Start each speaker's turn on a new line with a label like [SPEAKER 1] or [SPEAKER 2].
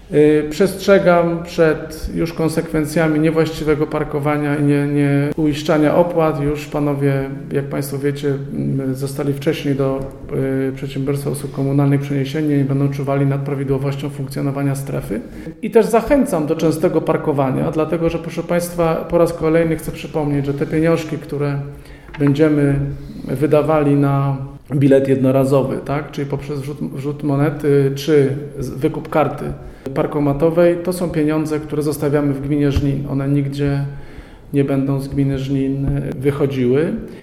[SPEAKER 1] Przestrzegam przed już konsekwencjami niewłaściwego parkowania i nie uiszczania opłat. Już panowie, jak Państwo wiecie, zostali wcześniej do Przedsiębiorstwa Usług Komunalnych przeniesieni i będą czuwali nad prawidłowością funkcjonowania strefy. I też zachęcam do częstego parkowania, dlatego że, proszę Państwa, po raz kolejny chcę przypomnieć, że te pieniążki, które będziemy wydawali na bilet jednorazowy, tak, czyli poprzez wrzut monety czy wykup karty parkomatowej, to są pieniądze, które zostawiamy w gminie Żnin. One nigdzie nie będą z gminy Żnin wychodziły.